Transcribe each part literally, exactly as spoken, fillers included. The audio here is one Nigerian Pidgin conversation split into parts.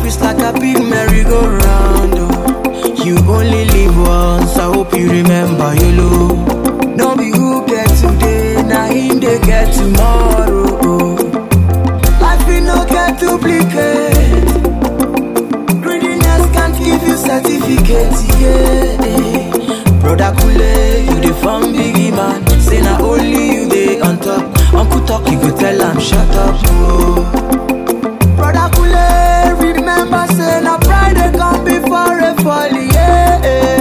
is like a big merry-go-round. Oh. You only live once, I hope you remember your low. No be who get today, now him they get tomorrow. Oh. Life will not get duplicate. Greediness can't give you certificate, yeah. Brother Kule, you the fun biggie man. Say na only you they on top. Uncle talk, you go tell him shut up. Oh. Brother Kule, remember say na pride they come before a fall, yeah.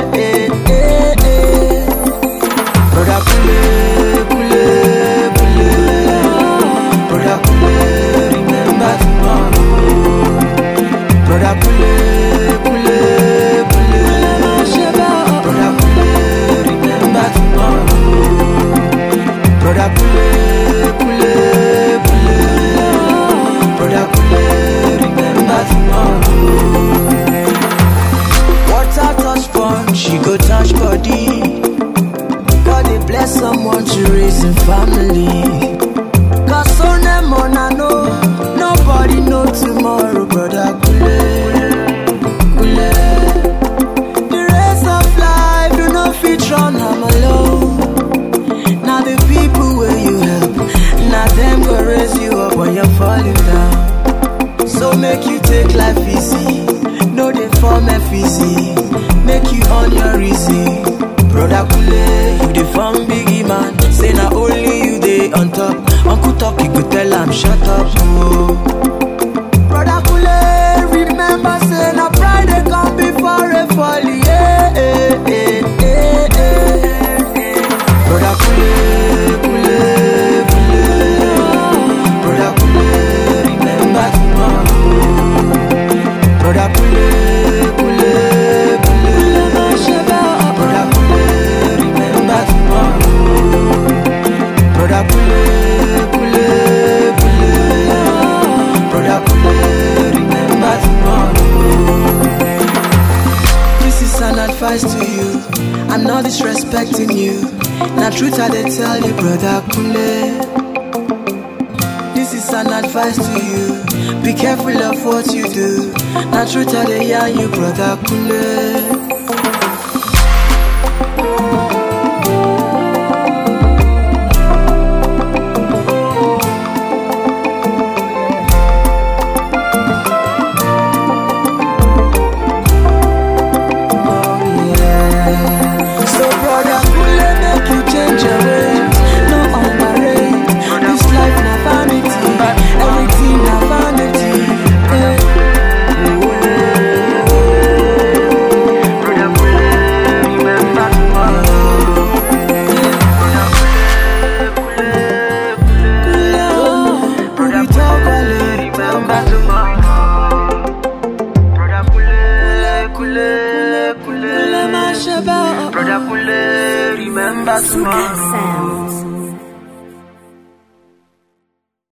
Brother Kule, Kule, Kule. Brother Kule, remember tomorrow. Brother Kule, Kule, Kule. Brother Kule, remember tomorrow. Brother Kule, Kule, Kule. Brother Kule, remember tomorrow. Water touch pond, she go touch body. God they bless someone to raise a family. Cause so them on I know, nobody know tomorrow, brother Kule, Kule. The race of life, you know fit run, I'm alone. Now the people where you help, now them go raise you up when you're falling down. So make you take life easy, no they form F easy, make you on your easy. Brother Kule, you the fun biggie man. Say na only you they on top. Uncle talk, you could tell him shut up. Oh. Brother Kule, remember say na pride they come before a fall, yeah. Brother Kule, Kule, Kule. Brother Kule, remember tomorrow. Brother Kule, Kule, Kule. Brother Kule, remember tomorrow. Brother Kule, Kule, Kule. Brother Kule, remember tomorrow. This is an advice to you. I'm not disrespecting you. Now truth I they tell you, brother Kule. This is an advice to you. Be careful of what you do. Now truth I they hear you, brother Kule. Brother Kule, remember tomorrow.